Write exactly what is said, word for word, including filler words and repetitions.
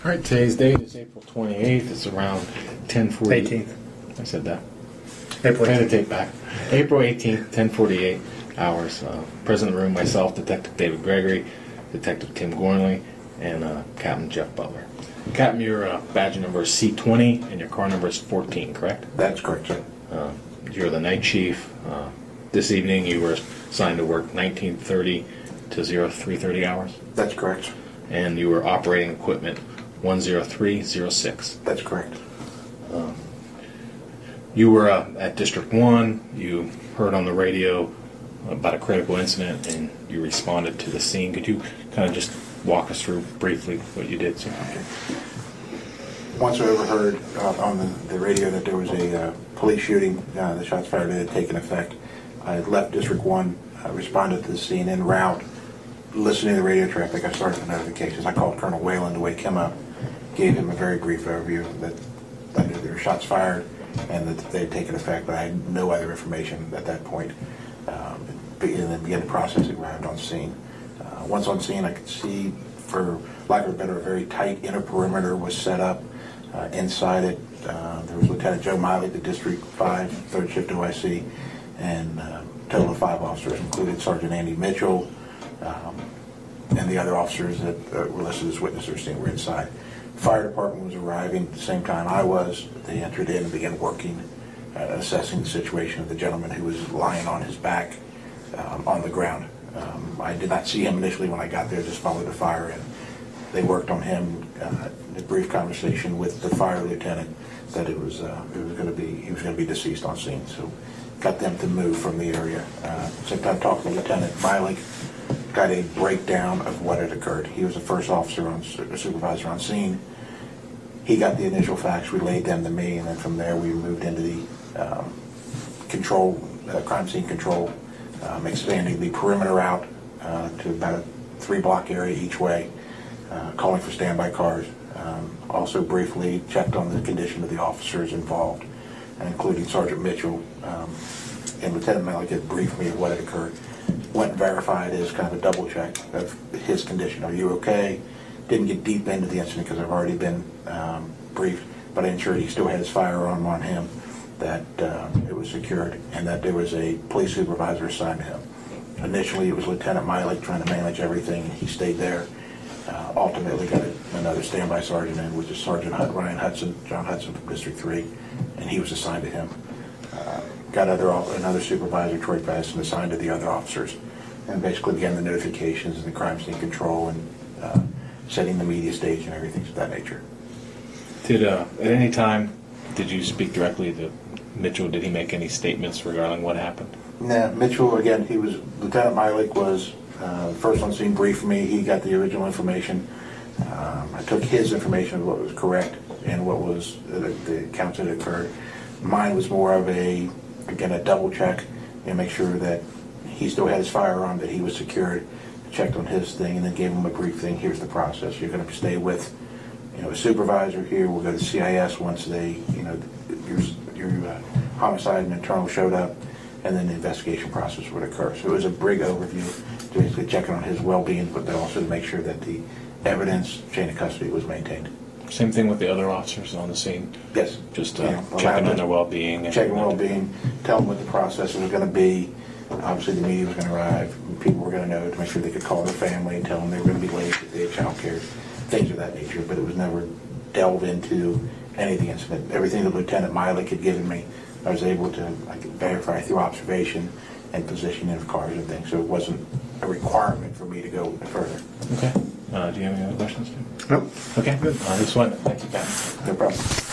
All right, today's date is April twenty-eighth. It's around ten forty. eighteenth. I said that. April Trying to eighteenth. take back. April eighteenth, ten forty-eight hours. Uh, present in the room, myself, Detective David Gregory, Detective Tim Gornley, and uh, Captain Jeff Butler. Captain, your uh, badge number is C twenty, and your car number is fourteen, correct? That's correct, sir. Uh, you're the night chief. Uh, this evening, you were assigned to work nineteen thirty to three thirty hours, That's correct. and you were operating equipment one zero three zero six. That's correct. You were uh, at District one, you heard on the radio about a critical incident, and you responded to the scene. Could you kind of just walk us through briefly what you did, sir? Once I overheard uh, on the, the radio that there was a uh, police shooting, uh, the shots fired had taken effect, I had left District one, uh, responded to the scene en route, listening to the radio traffic. I started the notifications. I called Colonel Whalen to wake him up, gave him a very brief overview that, that there were shots fired and that they had taken effect, but I had no other information at that point. Um, and then began the processing arrived on scene. Uh, once on scene, I could see, for lack of a better, a very tight inner perimeter was set up. Uh, inside it, uh, there was Lieutenant Joe Miley, the District five, third Shift O I C, and uh, total of five officers, included Sergeant Andy Mitchell, um, and the other officers that uh, were listed as witnesses were inside. Fire department was arriving at the same time I was. They entered in and began working, uh, assessing the situation of the gentleman who was lying on his back um, on the ground. Um, I did not see him initially when I got there, just followed the fire in. They worked on him, uh, a brief conversation with the fire lieutenant that it was uh, it was going to be he was going to be deceased on scene. So got them to move from the area. Uh, same time talked to Lieutenant Miley, got a breakdown of what had occurred. He was the first officer on supervisor on scene. He got the initial facts, relayed them to me, and then from there we moved into the um, control, uh, crime scene control, um, expanding the perimeter out uh, to about a three-block area each way, uh, calling for standby cars. Um, also briefly checked on the condition of the officers involved, and including Sergeant Mitchell, um, and Lieutenant Malik had briefed me of what had occurred. Went and verified as kind of a double check of his condition. Are you okay? Didn't get deep into the incident because I've already been um, briefed, but I ensured he still had his firearm on him, that um, it was secured, and that there was a police supervisor assigned to him. Initially, it was Lieutenant Miley trying to manage everything. He stayed there. Uh, ultimately, got a, another standby sergeant in, which is Sergeant Hud, Ryan Hudson, John Hudson from District three, and he was assigned to him. Uh, got other another supervisor, Troy Patterson, assigned to the other officers, and basically began the notifications and the crime scene control and uh, setting the media stage and everything of that nature. Did uh, at any time did you speak directly to Mitchell? Did he make any statements regarding what happened? Nah, Mitchell, again, he was, Lieutenant Miley was uh, first on scene, briefed me. He got the original information. Um, I took his information of what was correct and what was uh, the accounts that occurred. Mine was more of a, again, a double check and make sure that he still had his firearm, that he was secured, checked on his thing, and then gave him a brief thing. Here's the process. You're going to stay with, you know, a supervisor here. We'll go to C I S once they, you know, your, your uh, homicide and internal showed up, and then the investigation process would occur. So it was a big overview, basically checking on his well-being, but then also to make sure that the evidence chain of custody was maintained. Same thing with the other officers on the scene? Yes. Just uh, Yeah, checking on their well-being. and- Checking well-being, tell them what the process was going to be. Obviously, the media was going to arrive. People were going to know to make sure they could call their family and tell them they were going to be late if they had child care, things of that nature. But it was never delved into any of the incident. Everything that Lieutenant Miley had given me, I was able to I could verify through observation and positioning of cars and things. So it wasn't a requirement for me to go further. Okay. Uh, do you have any other questions, Tim? Nope. Okay. Good. Uh, this one. Thank you, Captain. No problem.